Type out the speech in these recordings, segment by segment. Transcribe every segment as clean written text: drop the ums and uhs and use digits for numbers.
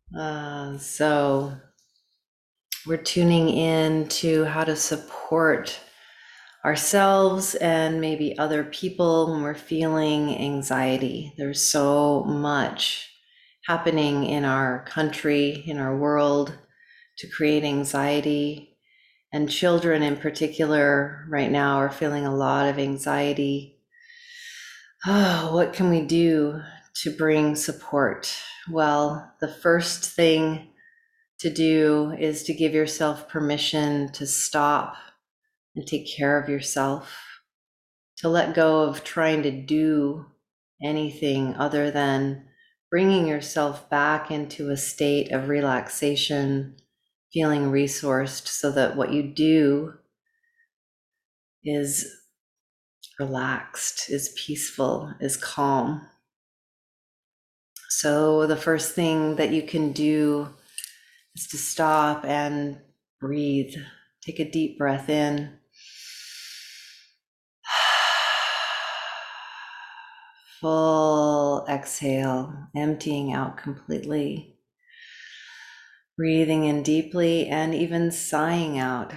So we're tuning in to how to support ourselves and maybe other people when we're feeling anxiety. There's so much happening in our country, in our world, to create anxiety. And children in particular right now are feeling a lot of anxiety. Oh, what can we do to bring support? Well, the first thing to do is to give yourself permission to stop and take care of yourself, to let go of trying to do anything other than bringing yourself back into a state of relaxation, feeling resourced so that what you do is relaxed, is peaceful, is calm. So the first thing that you can do is to stop and breathe. Take a deep breath in. Full exhale, emptying out completely. Breathing in deeply and even sighing out.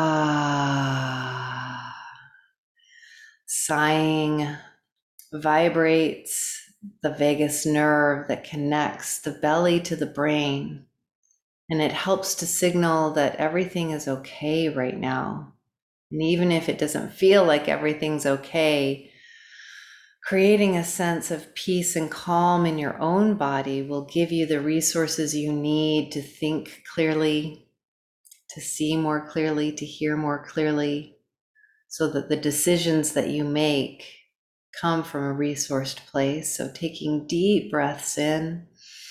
Sighing vibrates the vagus nerve that connects the belly to the brain. And it helps to signal that everything is okay right now. And even if it doesn't feel like everything's okay, creating a sense of peace and calm in your own body will give you the resources you need to think clearly, to see more clearly, to hear more clearly, so that the decisions that you make come from a resourced place. So taking deep breaths in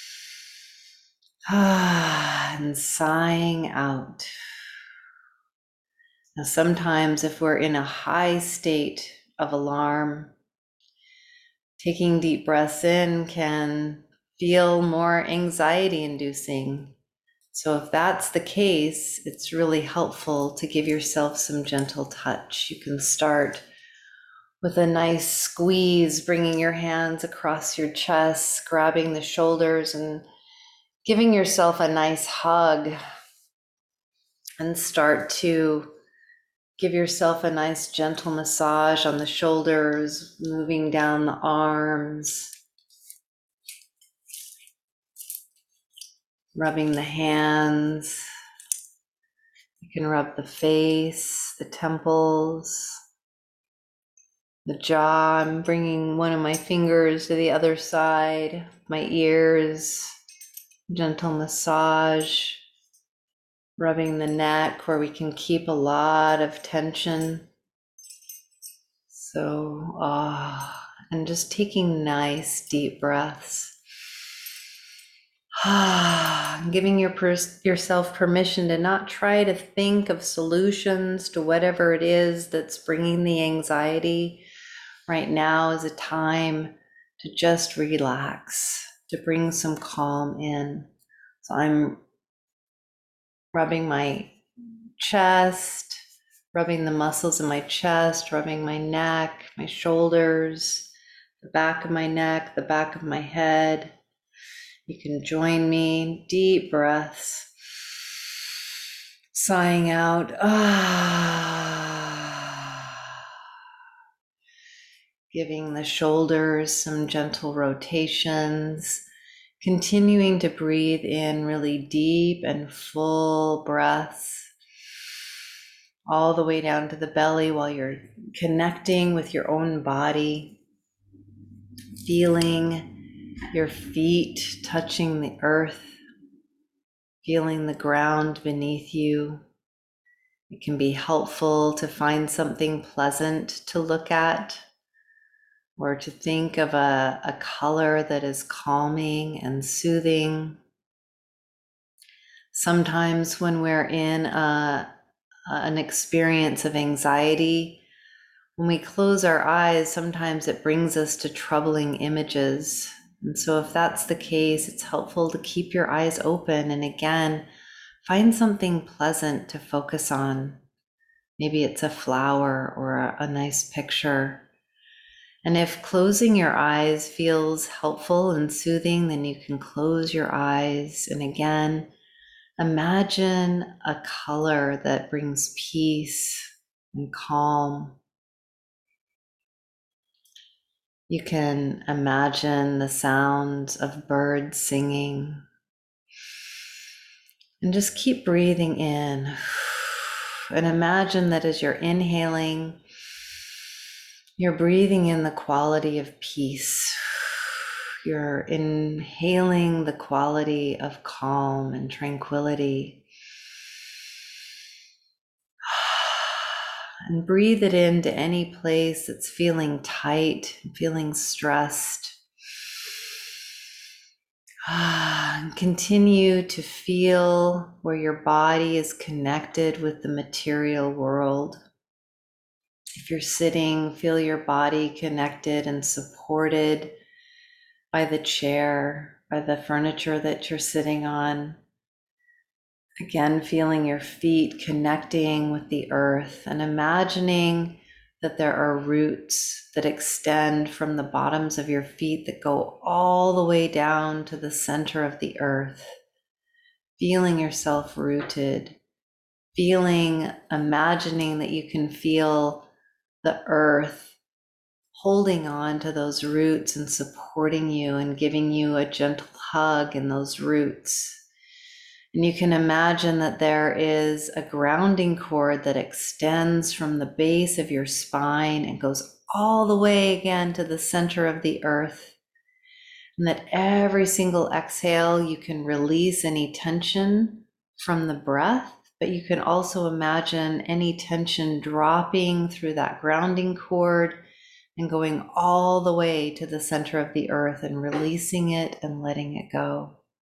and sighing out. Now, sometimes if we're in a high state of alarm, taking deep breaths in can feel more anxiety inducing. So if that's the case, it's really helpful to give yourself some gentle touch. You can start with a nice squeeze, bringing your hands across your chest, grabbing the shoulders and giving yourself a nice hug, and start to give yourself a nice gentle massage on the shoulders, moving down the arms, rubbing the hands. You can rub the face, the temples, the jaw. I'm bringing one of my fingers to the other side, my ears, gentle massage, rubbing the neck where we can keep a lot of tension. So, and just taking nice deep breaths. Giving yourself permission to not try to think of solutions to whatever it is that's bringing the anxiety. Right now is a time to just relax, to bring some calm in. So I'm rubbing my chest, rubbing the muscles in my chest, rubbing my neck, my shoulders, the back of my neck, the back of my head. You can join me. Deep breaths. Sighing out. Giving the shoulders some gentle rotations. Continuing to breathe in really deep and full breaths all the way down to the belly while you're connecting with your own body, feeling your feet touching the earth, feeling the ground beneath you. It can be helpful to find something pleasant to look at or to think of a color that is calming and soothing. Sometimes when we're in an experience of anxiety, when we close our eyes, sometimes it brings us to troubling images. And so if that's the case, it's helpful to keep your eyes open and again, find something pleasant to focus on. Maybe it's a flower or a nice picture. And if closing your eyes feels helpful and soothing, then you can close your eyes. And again, imagine a color that brings peace and calm. You can imagine the sounds of birds singing. And just keep breathing in. And imagine that as you're inhaling, you're breathing in the quality of peace. You're inhaling the quality of calm and tranquility. And breathe it into any place that's feeling tight, feeling stressed. And continue to feel where your body is connected with the material world. If you're sitting, feel your body connected and supported by the chair, by the furniture that you're sitting on. Again, feeling your feet connecting with the earth and imagining that there are roots that extend from the bottoms of your feet that go all the way down to the center of the earth. Feeling yourself rooted, imagining that you can feel the earth holding on to those roots and supporting you and giving you a gentle hug in those roots. And you can imagine that there is a grounding cord that extends from the base of your spine and goes all the way again to the center of the earth. And that every single exhale, you can release any tension from the breath, but you can also imagine any tension dropping through that grounding cord and going all the way to the center of the earth and releasing it and letting it go.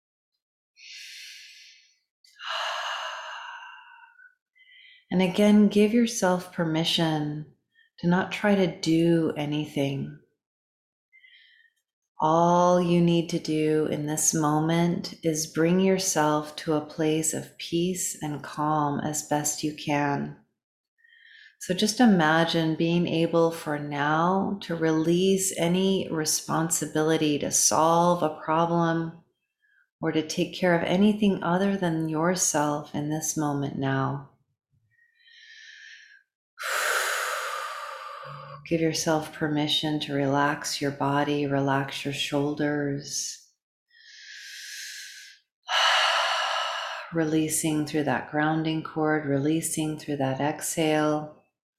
And again, give yourself permission to not try to do anything. All you need to do in this moment is bring yourself to a place of peace and calm as best you can. So just imagine being able for now to release any responsibility to solve a problem or to take care of anything other than yourself in this moment now. Give yourself permission to relax your body, relax your shoulders. Releasing through that grounding cord, releasing through that exhale.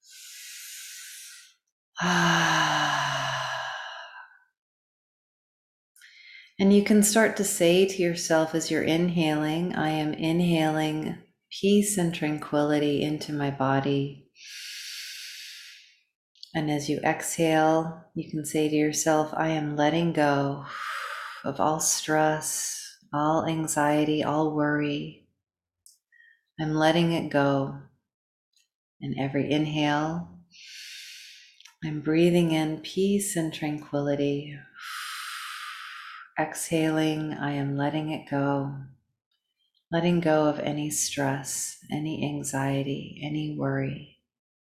And you can start to say to yourself as you're inhaling, I am inhaling peace and tranquility into my body. And as you exhale, you can say to yourself, I am letting go of all stress, all anxiety, all worry. I'm letting it go. In every inhale, I'm breathing in peace and tranquility. Exhaling, I am letting it go. Letting go of any stress, any anxiety, any worry.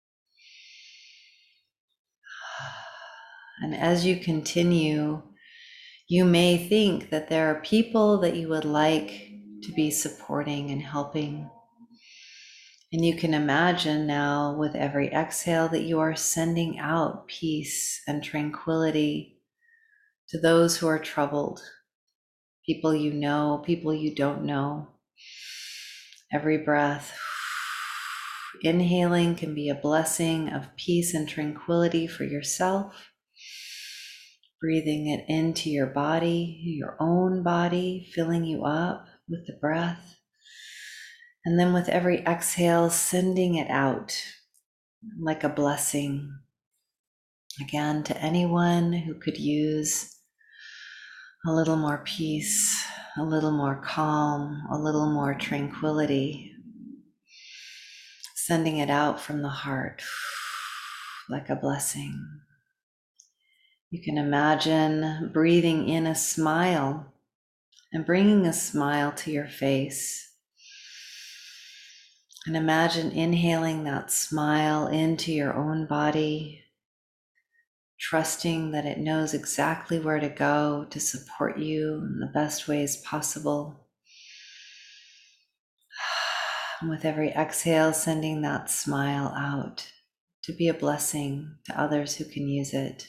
And as you continue, you may think that there are people that you would like to be supporting and helping. And you can imagine now with every exhale that you are sending out peace and tranquility to those who are troubled, people you know, people you don't know. Every breath, inhaling can be a blessing of peace and tranquility for yourself. Breathing it into your body, your own body, filling you up with the breath. And then with every exhale, sending it out like a blessing. Again, to anyone who could use a little more peace, a little more calm, a little more tranquility. Sending it out from the heart like a blessing. You can imagine breathing in a smile and bringing a smile to your face. And imagine inhaling that smile into your own body, trusting that it knows exactly where to go to support you in the best ways possible. And with every exhale, sending that smile out to be a blessing to others who can use it.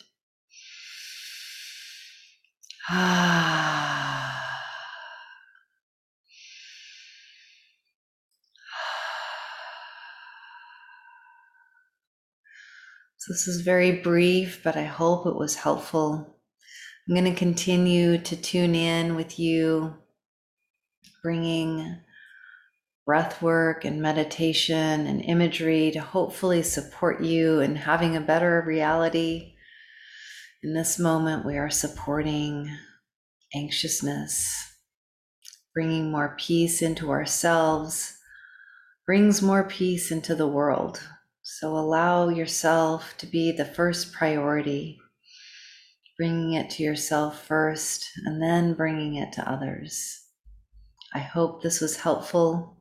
So this is very brief, but I hope it was helpful. I'm going to continue to tune in with you, bringing breath work and meditation and imagery to hopefully support you in having a better reality. In this moment, we are supporting anxiousness, bringing more peace into ourselves, brings more peace into the world. So allow yourself to be the first priority, bringing it to yourself first, and then bringing it to others. I hope this was helpful.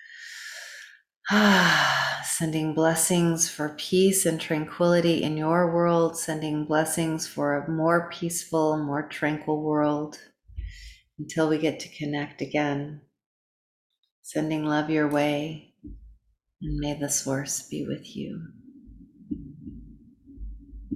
Sending blessings for peace and tranquility in your world, sending blessings for a more peaceful, more tranquil world until we get to connect again. Sending love your way, and may the source be with you.